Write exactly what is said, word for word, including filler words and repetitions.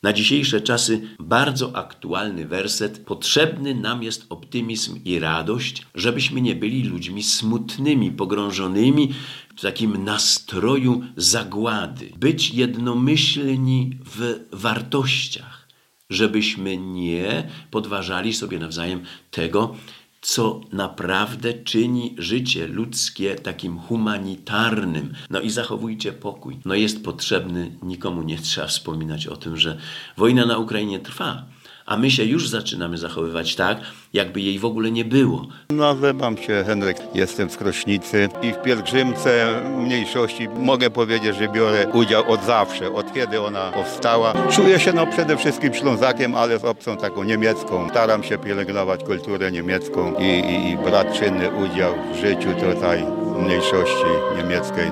Na dzisiejsze czasy bardzo aktualny werset. Potrzebny nam jest optymizm i radość, żebyśmy nie byli ludźmi smutnymi, pogrążonymi w takim nastroju zagłady. Być jednomyślni w wartościach, żebyśmy nie podważali sobie nawzajem tego, co naprawdę czyni życie ludzkie takim humanitarnym. No i zachowujcie pokój. No jest potrzebny, nikomu nie trzeba wspominać o tym, że wojna na Ukrainie trwa, a my się już zaczynamy zachowywać tak, jakby jej w ogóle nie było. Nazywam się Henryk, jestem z Krośnicy i w pielgrzymce mniejszości mogę powiedzieć, że biorę udział od zawsze, od kiedy ona powstała. Czuję się no przede wszystkim Ślązakiem, ale z opcją taką niemiecką. Staram się pielęgnować kulturę niemiecką i, i, i brać czynny udział w życiu tutaj mniejszości niemieckiej.